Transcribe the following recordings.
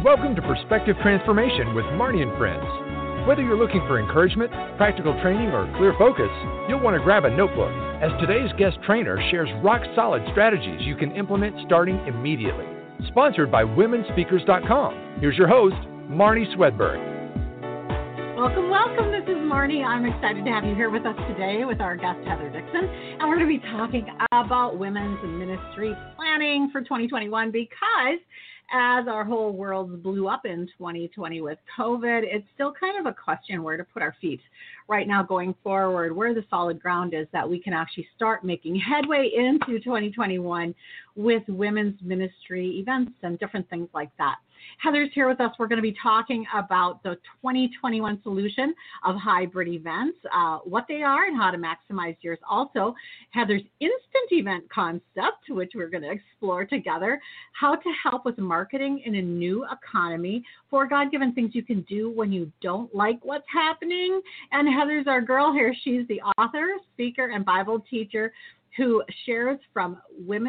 welcome to Perspective Transformation with Marnie and Friends. Whether you're looking for encouragement, practical training, or clear focus, you'll want to grab a notebook, as today's guest trainer shares rock-solid strategies you can implement starting immediately. Sponsored by WomenSpeakers.com. Here's your host, Marnie Swedberg. Welcome, welcome. This is Marnie. I'm excited to have you here with us today with our guest, Heather Dixon. And we're going to be talking about women's ministry planning for 2021 because as our whole world blew up in 2020 with COVID, it's still kind of a question where to put our feet right now going forward, where the solid ground is that we can actually start making headway into 2021 with women's ministry events and different things like that. Heather's here with us. We're going to be talking about the 2021 solution of hybrid events, what they are and how to maximize yours. Also, Heather's instant event concept, which we're going to explore together, how to help with marketing in a new economy, for God-given things you can do when you don't like what's happening. And Heather's our girl here. She's the author, speaker, and Bible teacher who shares from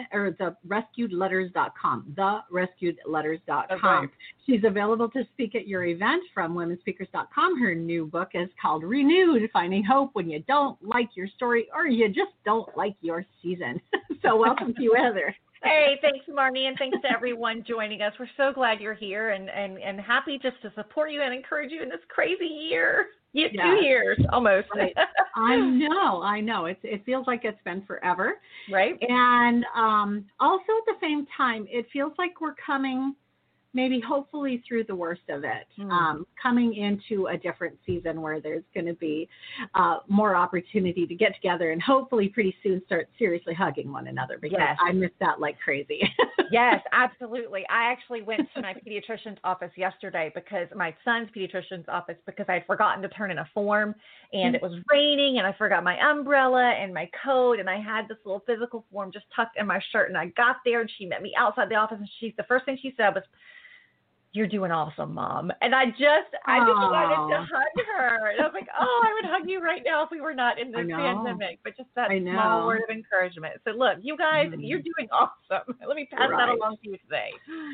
therescuedletters.com, therescuedletters.com. Okay. She's available to speak at your event from WomenSpeakers.com. Her new book is called Renewed, Finding Hope When You Don't Like Your Story or You Just Don't Like Your Season. So welcome to you, Heather. Hey, thanks, Marnie, and thanks to everyone joining us. We're so glad you're here and happy just to support you and encourage you in this crazy year. 2 years almost. Right. I know. It feels like it's been forever. Right. And also at the same time, it feels like we're coming maybe hopefully through the worst of it, coming into a different season where there's going to be more opportunity to get together and hopefully pretty soon start seriously hugging one another because I miss that like crazy. Yes, absolutely. I actually went to my pediatrician's office yesterday because my son's pediatrician's office because I'd forgotten to turn in a form and it was raining and I forgot my umbrella and my coat and I had this little physical form just tucked in my shirt and I got there and she met me outside the office and the first thing she said was, "You're doing awesome, Mom." And I just wanted to hug her. And I was like, oh, I would hug you right now if we were not in this pandemic. But just that small word of encouragement. So look, you guys, you're doing awesome. Let me pass that along to you today.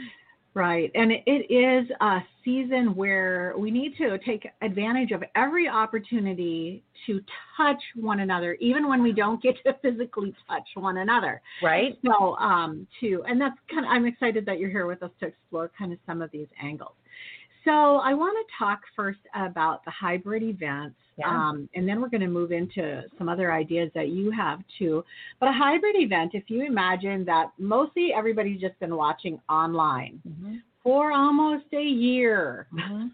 Right. And it is a season where we need to take advantage of every opportunity to touch one another, even when we don't get to physically touch one another. Right. So, and that's I'm excited that you're here with us to explore kind of some of these angles. So I want to talk first about the hybrid events, and then we're going to move into some other ideas that you have too. But a hybrid event, if you imagine that mostly everybody's just been watching online for almost a year,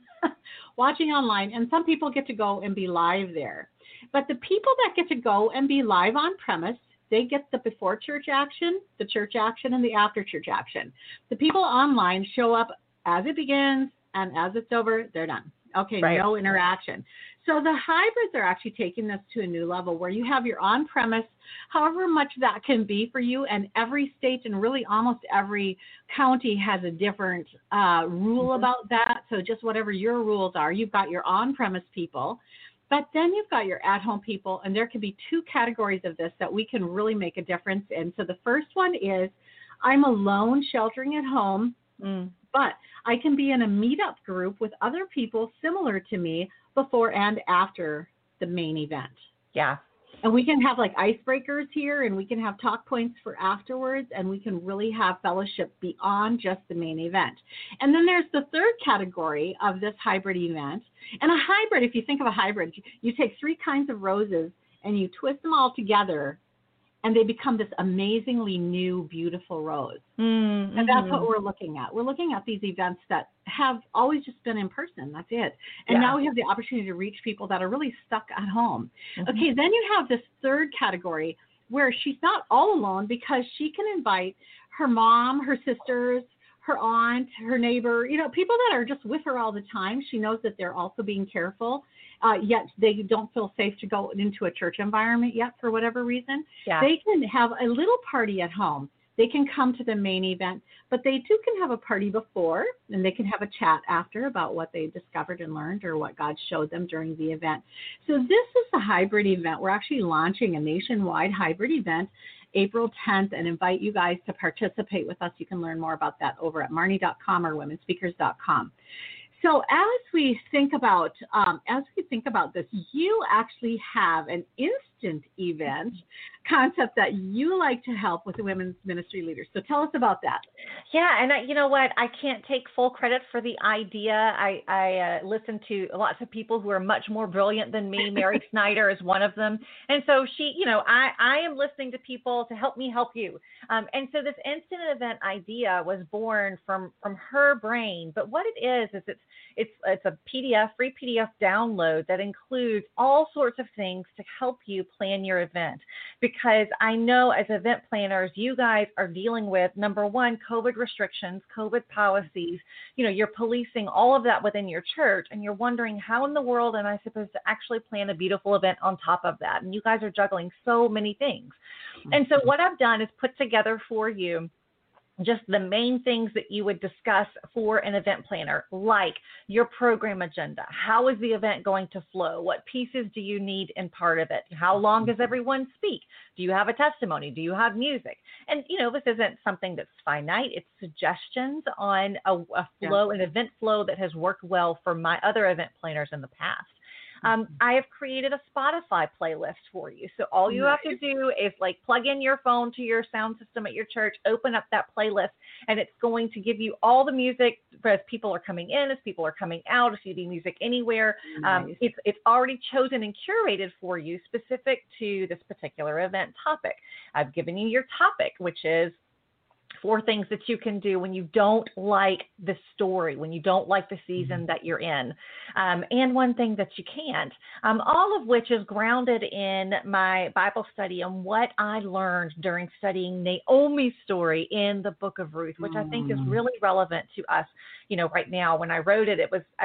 watching online, and some people get to go and be live there. But the people that get to go and be live on premise, they get the before church action, the church action, and the after church action. The people online show up as it begins, and as it's over, they're done. Okay, no interaction. So the hybrids are actually taking this to a new level where you have your on-premise, however much that can be for you, and every state and really almost every county has a different rule about that. So just whatever your rules are, you've got your on-premise people, but then you've got your at-home people, and there can be two categories of this that we can really make a difference in. So the first one is I'm alone sheltering at home, but I can be in a meetup group with other people similar to me before and after the main event. Yeah. And we can have like icebreakers here and we can have talk points for afterwards and we can really have fellowship beyond just the main event. And then there's the third category of this hybrid event. And a hybrid, if you think of a hybrid, you take three kinds of roses and you twist them all together and they become this amazingly new, beautiful rose. And that's what we're looking at. We're looking at these events that have always just been in person. That's it. And now we have the opportunity to reach people that are really stuck at home. Okay, then you have this third category where she's not all alone because she can invite her mom, her sisters, her aunt, her neighbor, people that are just with her all the time. She knows that they're also being careful. Yet they don't feel safe to go into a church environment yet for whatever reason. They can have a little party at home. They can come to the main event, but they too can have a party before, and they can have a chat after about what they discovered and learned or what God showed them during the event. So this is a hybrid event. We're actually launching a nationwide hybrid event, April 10th, and invite you guys to participate with us. You can learn more about that over at marnie.com or womenspeakers.com. So as we think about this, you actually have an instant event concept that you like to help with the women's ministry leaders. So tell us about that. Yeah, and you know what? I can't take full credit for the idea. I listen to lots of people who are much more brilliant than me. Mary Snyder is one of them. And so she, I am listening to people to help me help you. And so this instant event idea was born from her brain. But what it is it's a free PDF download that includes all sorts of things to help you plan your event. Because I know as event planners, you guys are dealing with, number one, COVID restrictions, COVID policies. You're policing all of that within your church, and you're wondering, how in the world am I supposed to actually plan a beautiful event on top of that? And you guys are juggling so many things. And so what I've done is put together for you just the main things that you would discuss for an event planner, like your program agenda. How is the event going to flow? What pieces do you need in part of it? How long does everyone speak? Do you have a testimony? Do you have music? And, this isn't something that's finite. It's suggestions on a flow, an event flow that has worked well for my other event planners in the past. I have created a Spotify playlist for you. So all you have to do is plug in your phone to your sound system at your church, open up that playlist, and it's going to give you all the music as people are coming in, as people are coming out, if you need music anywhere. It's already chosen and curated for you specific to this particular event topic. I've given you your topic, which is 4 things that you can do when you don't like the story, when you don't like the season that you're in, and 1 thing that you can't, all of which is grounded in my Bible study and what I learned during studying Naomi's story in the book of Ruth, which I think is really relevant to us. Right now, when I wrote it,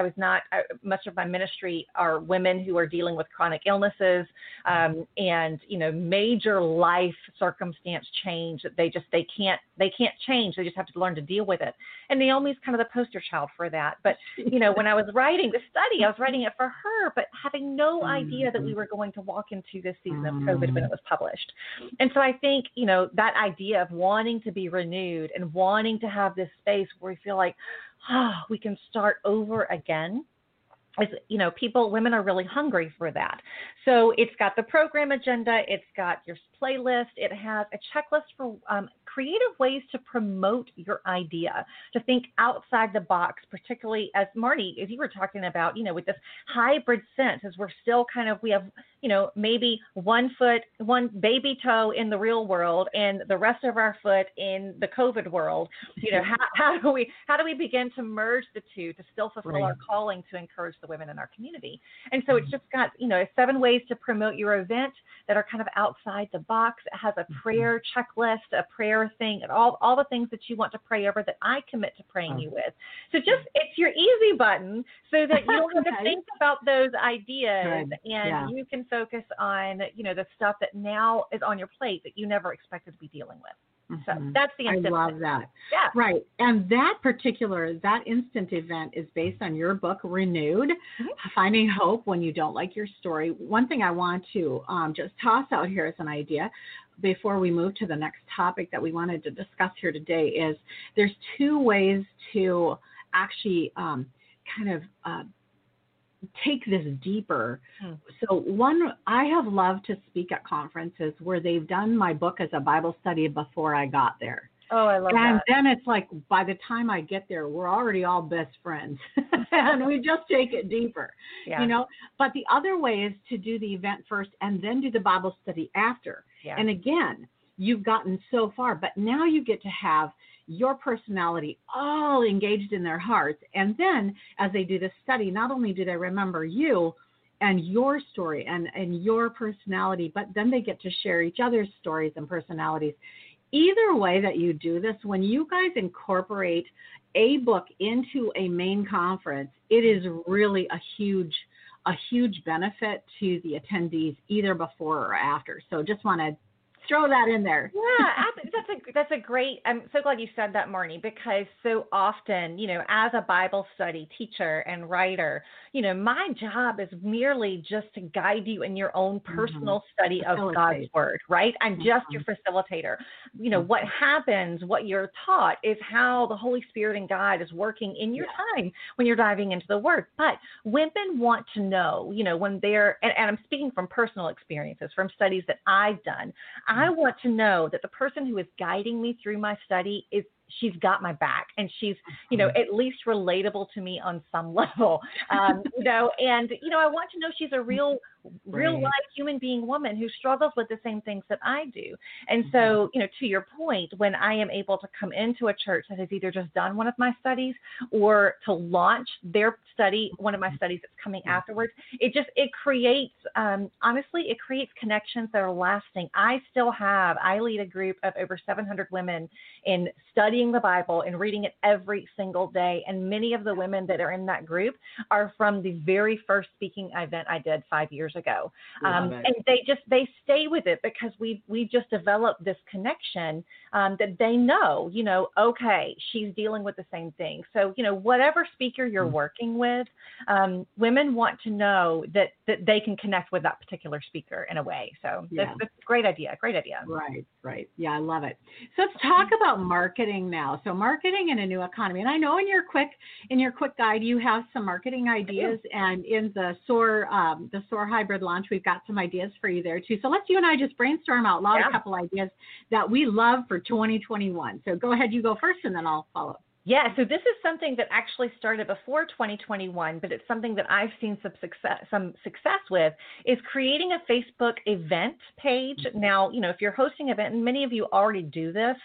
much of my ministry are women who are dealing with chronic illnesses, and, major life circumstance change that they can't change. They just have to learn to deal with it. And Naomi's kind of the poster child for that. But, when I was writing the study, I was writing it for her, but having no idea that we were going to walk into this season of COVID when it was published. And so I think, that idea of wanting to be renewed and wanting to have this space where we feel like, we can start over again. As women are really hungry for that. So it's got the program agenda, it's got your playlist, it has a checklist for creative ways to promote your idea, to think outside the box, particularly as Marnie, as you were talking about, with this hybrid sense, as we're still we have, maybe 1 foot, 1 baby toe in the real world and the rest of our foot in the COVID world. How do we begin to merge the two to still fulfill our calling to encourage the women in our community? And so it's just got, 7 ways to promote your event that are kind of outside the box. It has a prayer checklist, a prayer thing, and all the things that you want to pray over that I commit to praying you with. So it's your easy button so that you don't have to think about those ideas and you can focus on, the stuff that now is on your plate that you never expected to be dealing with. So that's the instant. I love that. Yeah. Right. And that instant event is based on your book, Renewed, Finding Hope When You Don't Like Your Story. One thing I want to just toss out here as an idea before we move to the next topic that we wanted to discuss here today is there's 2 ways to actually take this deeper. So one, I have loved to speak at conferences where they've done my book as a Bible study before I got there. Oh, I love that. And then it's like, by the time I get there, we're already all best friends and we just take it deeper, but the other way is to do the event first and then do the Bible study after. Yeah. And again, you've gotten so far, but now you get to have your personality all engaged in their hearts. And then as they do this study, not only do they remember you and your story and your personality, but then they get to share each other's stories and personalities. Either way that you do this, when you guys incorporate a book into a main conference, it is really a huge benefit to the attendees either before or after. So just want to throw that in there. Yeah, that's a great. I'm so glad you said that, Marnie, because so often, as a Bible study teacher and writer, my job is merely just to guide you in your own personal study of God's word, right? I'm just your facilitator. What happens, what you're taught is how the Holy Spirit and God is working in your time when you're diving into the word. But women want to know, when they're, and I'm speaking from personal experiences, from studies that I've done, I want to know that the person who is guiding me through my study she's got my back, and she's, at least relatable to me on some level, and, I want to know she's a real life human being woman who struggles with the same things that I do. And so, to your point, when I am able to come into a church that has either just done one of my studies or to launch their study, one of my studies that's coming afterwards, it creates, honestly, it creates connections that are lasting. I lead a group of over 700 women in studying the Bible and reading it every single day. And many of the women that are in that group are from the very first speaking event I did 5 years ago. And they stay with it because we just developed this connection that they know, okay, she's dealing with the same thing. So, whatever speaker you're working with, women want to know that they can connect with that particular speaker in a way. So that's a great idea. Great idea. Right. Yeah, I love it. So let's talk about marketing now. So marketing in a new economy. And I know in your quick guide, you have some marketing ideas, and in the SOAR hybrid launch, we've got some ideas for you there too. So let's you and I just brainstorm out loud a couple ideas that we love for 2021. So go ahead, you go first, and then I'll follow. Yeah, so this is something that actually started before 2021, but it's something that I've seen some success with, is creating a Facebook event page. Now, if you're hosting an event, and many of you already do this,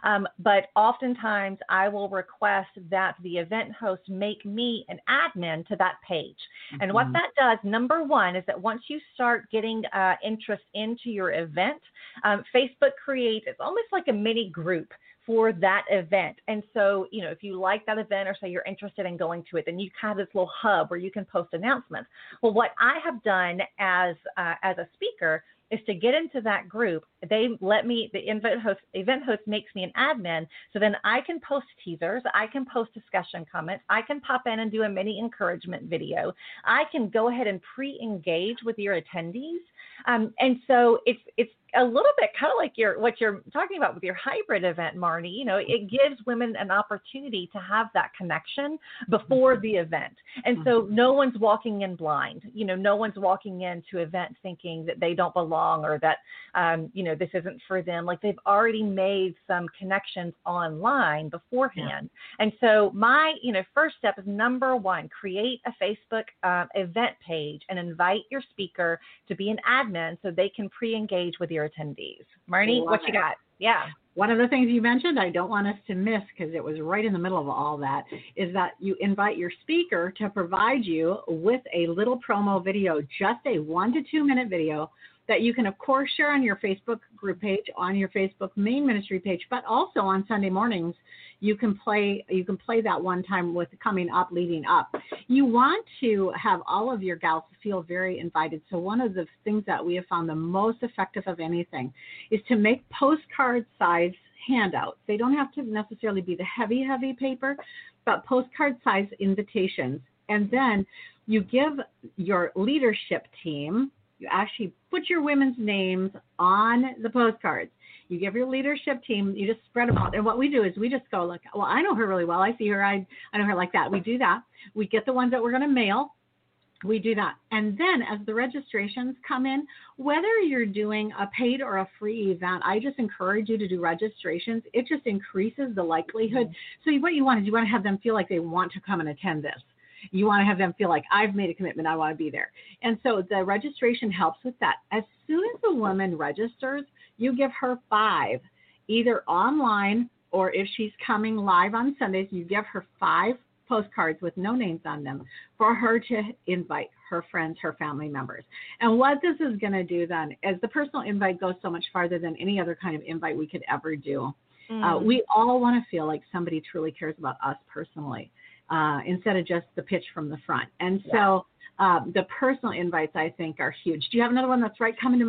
but oftentimes I will request that the event host make me an admin to that page. And what that does, number one, is that once you start getting interest into your event, Facebook creates, it's almost like a mini group for that event. And so, if you like that event, or say you're interested in going to it, then you have this little hub where you can post announcements. Well, what I have done as a speaker is to get into that group. They let me, the event host makes me an admin, so then I can post teasers, I can post discussion comments, I can pop in and do a mini encouragement video. I can go ahead and pre-engage with your attendees. And so it's a little bit kind of like what you're talking about with your hybrid event, Marnie. It gives women an opportunity to have that connection before the event. And so no one's walking in blind. No one's walking into event thinking that they don't belong, or that, this isn't for them. Like, they've already made some connections online beforehand. And so my, first step is, number one, create a Facebook event page and invite your speaker to be an admin so they can pre-engage with your attendees. Marnie, what you got? Yeah. One of the things you mentioned, I don't want us to miss, because it was right in the middle of all that, is that you invite your speaker to provide you with a little promo video, just a 1 to 2 minute video that you can, of course, share on your Facebook group page, on your Facebook main ministry page, but also on Sunday mornings. You can play that one time with coming up, leading up. You want to have all of your gals feel very invited. So one of the things that we have found the most effective of anything is to make postcard size handouts. They don't have to necessarily be the heavy paper, but postcard size invitations. And then you give your leadership team, you actually put your women's names on the postcards. You give your leadership team, you just spread them out. And what we do is we just go, look, well, I know her really well. I see her. I know her like that. We do that. We get the ones that we're going to mail. We do that. And then as the registrations come in, whether you're doing a paid or a free event, I just encourage you to do registrations. It just increases the likelihood. So what you want is you want to have them feel like they want to come and attend this. You want to have them feel like, I've made a commitment, I want to be there. And so the registration helps with that. As soon as a woman registers, you give her 5, either online, or if she's coming live on Sundays, you give her 5 postcards with no names on them for her to invite her friends, her family members. And what this is going to do then is the personal invite goes so much farther than any other kind of invite we could ever do. We all want to feel like somebody truly cares about us personally, instead of just the pitch from the front. And so the personal invites, I think, are huge. Do you have another one that's coming to mind?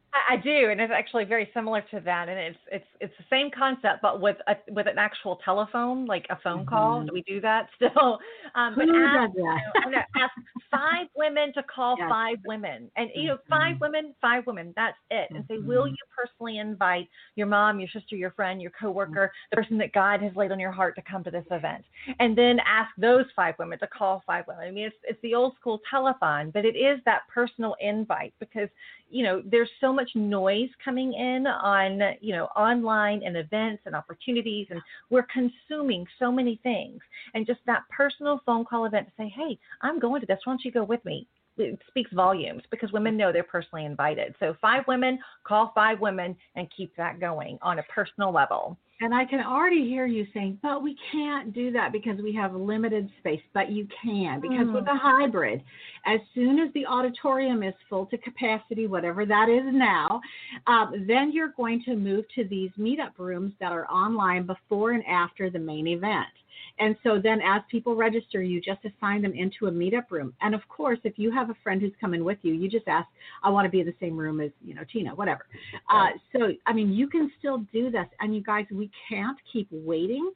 I do, and it's actually very similar to that, and it's the same concept, but with an actual telephone, like a phone call. We do that still, but Who ask, does that? I'm gonna ask 5 women to call Yes. 5 women, and 5 women, 5 women. That's it, and say, will you personally invite your mom, your sister, your friend, your coworker, the person that God has laid on your heart to come to this event, and then ask those 5 women to call 5 women. I mean, it's the old school telethon, but it is that personal invite because there's so much noise coming in on, online and events and opportunities, and we're consuming so many things. And just that personal phone call event to say, hey, I'm going to this. Why don't you go with me? It speaks volumes because women know they're personally invited. So 5 women, call 5 women, and keep that going on a personal level. And I can already hear you saying, but we can't do that because we have limited space. But you can, because with a hybrid, as soon as the auditorium is full to capacity, whatever that is now, then you're going to move to these meetup rooms that are online before and after the main event. And so then as people register, you just assign them into a meetup room. And of course, if you have a friend who's coming with you, you just ask, I want to be in the same room as, Tina, whatever. So, I mean, you can still do this. And you guys, we can't keep waiting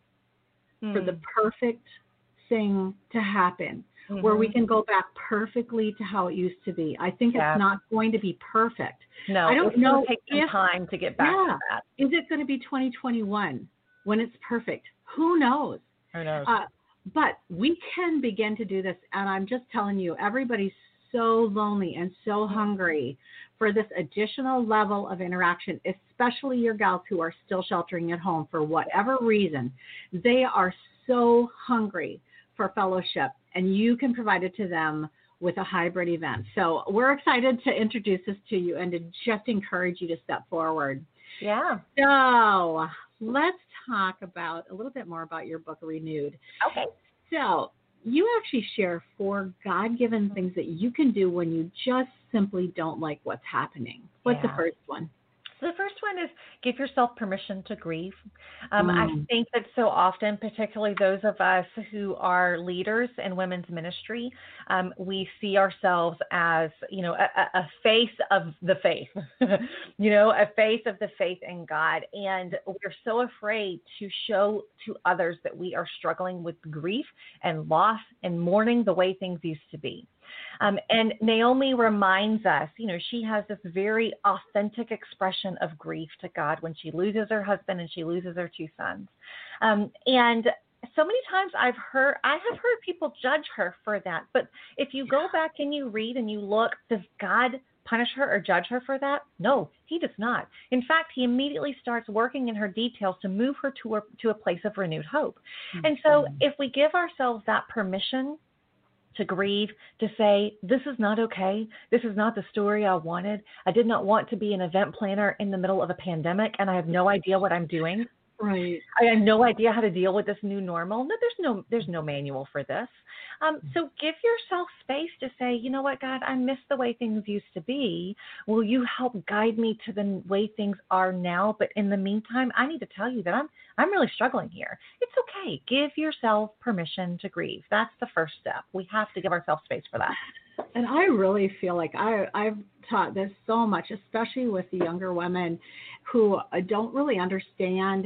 for the perfect thing to happen where we can go back perfectly to how it used to be. I think it's not going to be perfect. No, I don't know. Take some time to get back to that. Is it going to be 2021 when it's perfect? Who knows? Who knows? But we can begin to do this. And I'm just telling you, everybody's so lonely and so hungry for this additional level of interaction, especially your gals who are still sheltering at home for whatever reason. They are so hungry for fellowship, and you can provide it to them with a hybrid event. So we're excited to introduce this to you and to just encourage you to step forward. Yeah. So let's talk about a little bit more about your book, Renewed. Okay. So you actually share 4 God-given things that you can do when you just simply don't like what's happening. What's the first one? So the first one is give yourself permission to grieve. I think that so often, particularly those of us who are leaders in women's ministry, we see ourselves as, a face of the faith, a face of the faith in God. And we're so afraid to show to others that we are struggling with grief and loss and mourning the way things used to be. And Naomi reminds us, she has this very authentic expression of grief to God when she loses her husband and she loses her 2 sons. And so many times I have heard people judge her for that. But if you go back and you read and you look, does God punish her or judge her for that? No, he does not. In fact, he immediately starts working in her details to move her to a place of renewed hope. And so if we give ourselves that permission to grieve, to say, this is not okay. This is not the story I wanted. I did not want to be an event planner in the middle of a pandemic, and I have no idea what I'm doing. Right. I have no idea how to deal with this new normal. No, there's no manual for this. So give yourself space to say, you know what, God, I miss the way things used to be. Will you help guide me to the way things are now? But in the meantime, I need to tell you that I'm really struggling here. It's okay. Give yourself permission to grieve. That's the first step. We have to give ourselves space for that. And I really feel like I've taught this so much, especially with the younger women who don't really understand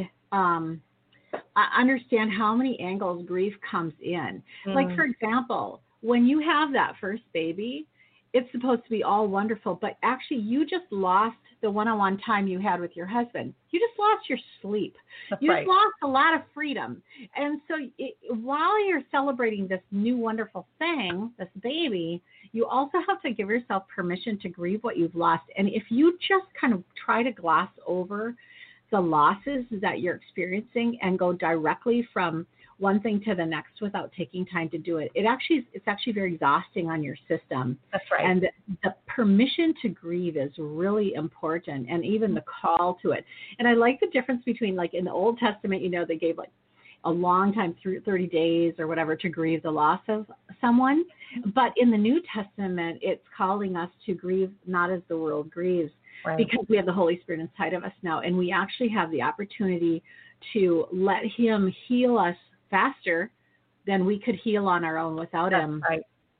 how many angles grief comes in. Like, for example, when you have that first baby, it's supposed to be all wonderful, but actually you just lost the one-on-one time you had with your husband. You just lost your sleep. You just lost a lot of freedom. And so while you're celebrating this new wonderful thing, this baby, you also have to give yourself permission to grieve what you've lost. And if you just kind of try to gloss over the losses that you're experiencing and go directly from one thing to the next without taking time to do it, it's actually very exhausting on your system. That's right. And the permission to grieve is really important, and even the call to it. And I like the difference between, like, in the Old Testament, they gave like a long time, 30 days or whatever, to grieve the loss of someone. But in the New Testament, it's calling us to grieve not as the world grieves, because we have the Holy Spirit inside of us now, and we actually have the opportunity to let him heal us faster than we could heal on our own without him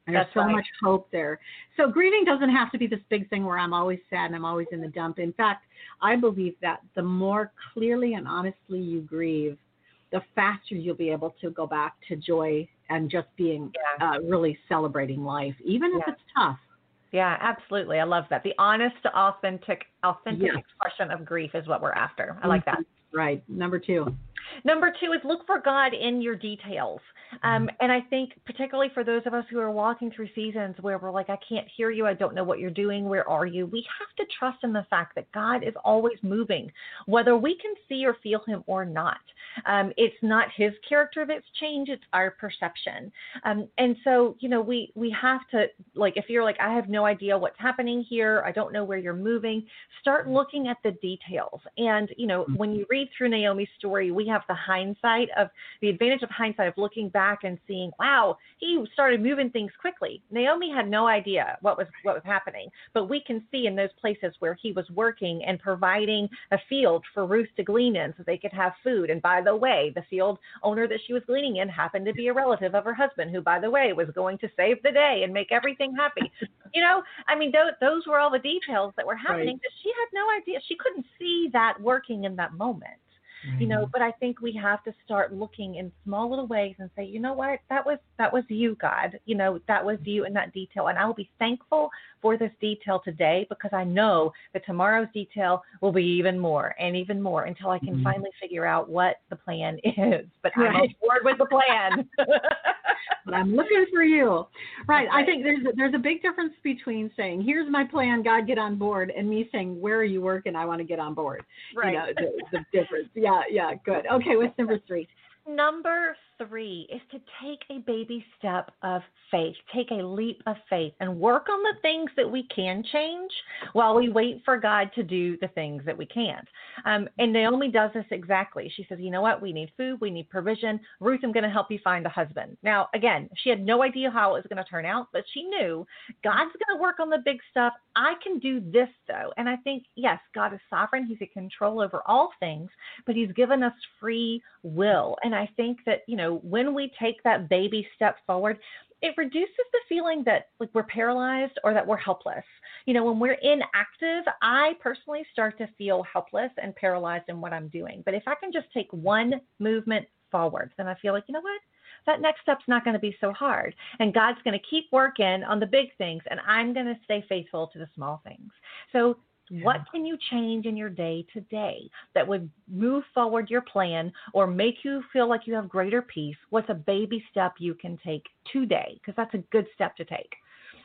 And there's so much hope there. So grieving doesn't have to be this big thing where I'm always sad and I'm always in the dump. In fact, I believe that the more clearly and honestly you grieve, the faster you'll be able to go back to joy and just being really celebrating life, even if it's tough. Yeah, absolutely. I love that. The honest, authentic expression of grief is what we're after. I like that. Right. Number 2. Number 2 is look for God in your details. And I think particularly for those of us who are walking through seasons where we're like, I can't hear you. I don't know what you're doing. Where are you? We have to trust in the fact that God is always moving, whether we can see or feel him or not. It's not his character that's changed. It's our perception. And so, we have to, like, if you're like, I have no idea what's happening here, I don't know where you're moving, start looking at the details. And, when you read through Naomi's story, we have the advantage of hindsight of looking back and seeing, wow, he started moving things quickly. Naomi had no idea what was happening, but we can see in those places where he was working and providing a field for Ruth to glean in so they could have food. And by the way, the field owner that she was gleaning in happened to be a relative of her husband, who, by the way, was going to save the day and make everything happy. Those were all the details that were happening, but she had no idea. She couldn't see that working in that moment. But I think we have to start looking in small little ways and say, you know what, that was you, God, that was you in that detail. And I will be thankful for this detail today, because I know that tomorrow's detail will be even more and even more until I can finally figure out what the plan is. But I'm on board with the plan. But I'm looking for you. Right. I think there's a big difference between saying, here's my plan, God, get on board, and me saying, where are you working? I want to get on board. Right. The difference. Yeah, good. Okay, what's number 3? Number 3 is to take a baby step of faith, take a leap of faith, and work on the things that we can change while we wait for God to do the things that we can't. And Naomi does this exactly. She says, you know what? We need food. We need provision. Ruth, I'm going to help you find a husband. Now, again, she had no idea how it was going to turn out, but she knew God's going to work on the big stuff. I can do this, though. And I think, yes, God is sovereign. He's in control over all things, but he's given us free will. And I think that, when we take that baby step forward, it reduces the feeling that like we're paralyzed or that we're helpless. When we're inactive, I personally start to feel helpless and paralyzed in what I'm doing. But if I can just take one movement forward, then I feel like, you know what? That next step's not going to be so hard. And God's going to keep working on the big things, and I'm going to stay faithful to the small things. So what can you change in your day today that would move forward your plan or make you feel like you have greater peace? What's a baby step you can take today? Because that's a good step to take.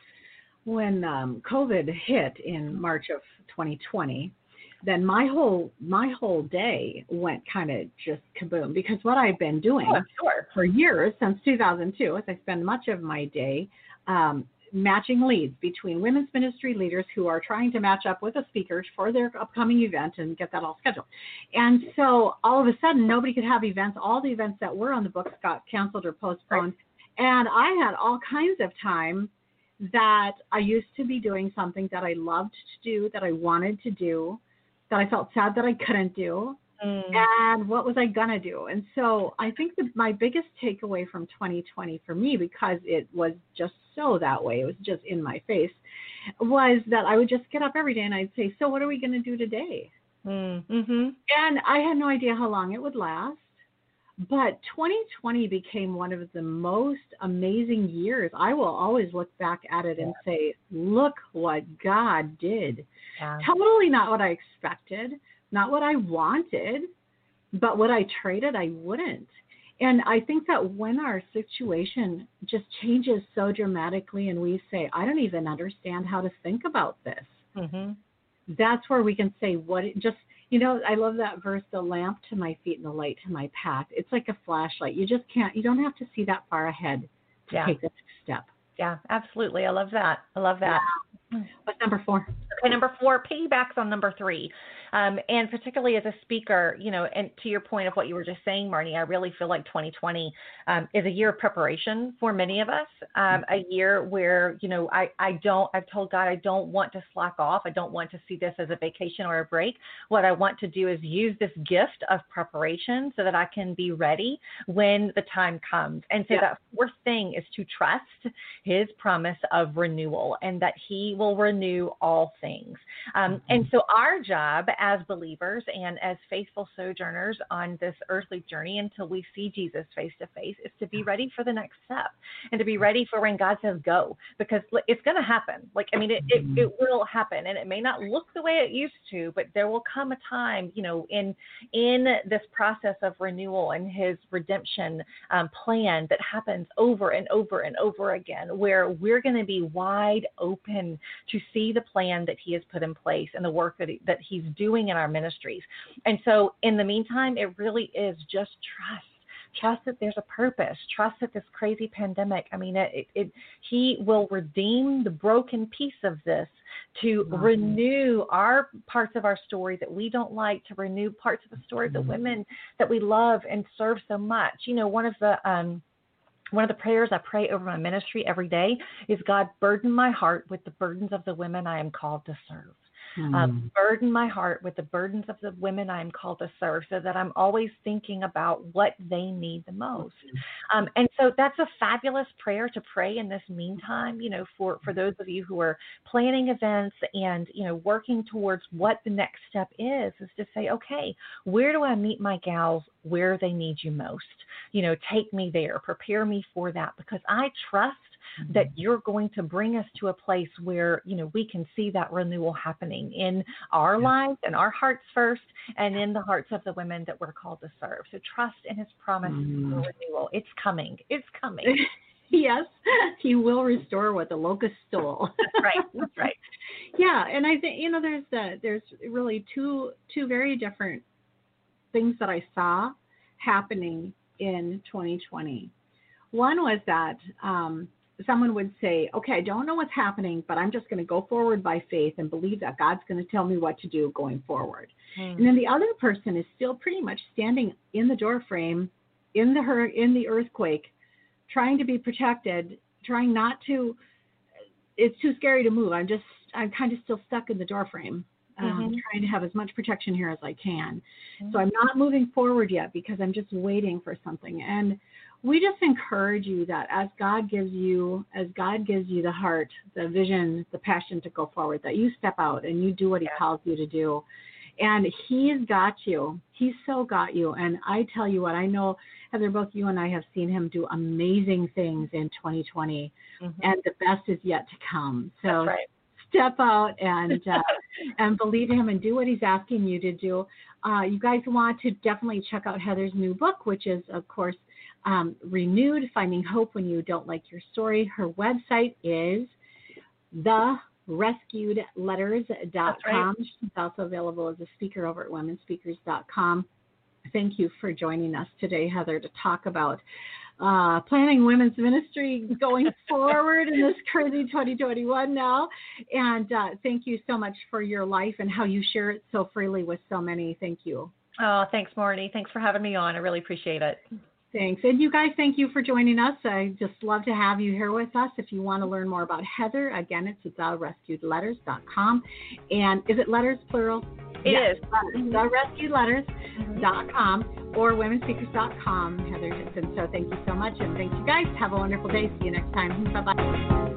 When COVID hit in March of 2020, then my whole day went kind of just kaboom, because what I've been doing for years, since 2002, is I spend much of my day matching leads between women's ministry leaders who are trying to match up with a speaker for their upcoming event and get that all scheduled. And so all of a sudden, nobody could have events. All the events that were on the books got canceled or postponed. Right. And I had all kinds of time that I used to be doing something that I loved to do, that I wanted to do, that I felt sad that I couldn't do. And what was I going to do? And so I think that my biggest takeaway from 2020 for me, because it was just so that way, it was just in my face, was that I would just get up every day and I'd say, so what are we going to do today? And I had no idea how long it would last. But 2020 became one of the most amazing years. I will always look back at it and say, look what God did. Yeah. Totally not what I expected, not what I wanted, but what I traded, I wouldn't. And I think that when our situation just changes so dramatically and we say, I don't even understand how to think about this, that's where we can say, I love that verse, the lamp to my feet and the light to my path. It's like a flashlight. You don't have to see that far ahead to take the next step. Yeah, absolutely. I love that. What's number 4? Okay, number 4 piggybacks on number 3. And particularly as a speaker, and to your point of what you were just saying, Marnie, I really feel like 2020 is a year of preparation for many of us, a year where, I've told God I don't want to slack off. I don't want to see this as a vacation or a break. What I want to do is use this gift of preparation so that I can be ready when the time comes. And so that 4th thing is to trust his promise of renewal and that he will renew all things. And so our job as believers and as faithful sojourners on this earthly journey until we see Jesus face to face is to be ready for the next step and to be ready for when God says go, because it's going to happen. It will happen, and it may not look the way it used to, but there will come a time, in this process of renewal and his redemption plan that happens over and over and over again, where we're going to be wide open to see the plan that he has put in place and the work that he's doing in our ministries. And so in the meantime, it really is just trust that there's a purpose, trust that this crazy pandemic, he will redeem the broken piece of this to renew our parts of our story that we don't like, to renew parts of the story of the women that we love and serve so much. One of the prayers I pray over my ministry every day is, God, burden my heart with the burdens of the women I am called to serve. Burden my heart with the burdens of the women I am called to serve, so that I'm always thinking about what they need the most. And so that's a fabulous prayer to pray in this meantime, for those of you who are planning events and, working towards what the next step is to say, okay, where do I meet my gals where they need you most? Take me there, prepare me for that, because I trust that you're going to bring us to a place where, we can see that renewal happening in our lives and our hearts first, and in the hearts of the women that we're called to serve. So trust in his promise for renewal. It's coming. It's coming. Yes, he will restore what the locust stole. That's right. Yeah, and I think, there's really two very different things that I saw happening in 2020. One was that someone would say, okay, I don't know what's happening, but I'm just going to go forward by faith and believe that God's going to tell me what to do going forward. And then the other person is still pretty much standing in the door frame, in the earthquake, trying to be protected, trying not to, it's too scary to move. I'm kind of still stuck in the door frame. Trying to have as much protection here as I can. So I'm not moving forward yet because I'm just waiting for something. And we just encourage you that as God gives you the heart, the vision, the passion to go forward, that you step out and you do what he calls you to do. And he's got you. He's so got you. And I tell you what, I know, Heather, both you and I have seen him do amazing things in 2020, and the best is yet to come. So step out and believe him and do what he's asking you to do. You guys want to definitely check out Heather's new book, which is, of course, Renewed, Finding Hope When You Don't Like Your Story. Her website is therescuedletters.com. She's also available as a speaker over at womenspeakers.com. Thank you for joining us today, Heather, to talk about planning women's ministry going forward in this crazy 2021 now. And thank you so much for your life and how you share it so freely with so many. Thank you. Oh, thanks, Marnie. Thanks for having me on. I really appreciate it. Thanks. And you guys, thank you for joining us. I just love to have you here with us. If you want to learn more about Heather, again, it's at therescuedletters.com. And is it letters, plural? It is. Therescuedletters.com or womenspeakers.com, Heather Jensen. So thank you so much. And thank you guys. Have a wonderful day. See you next time. Bye-bye.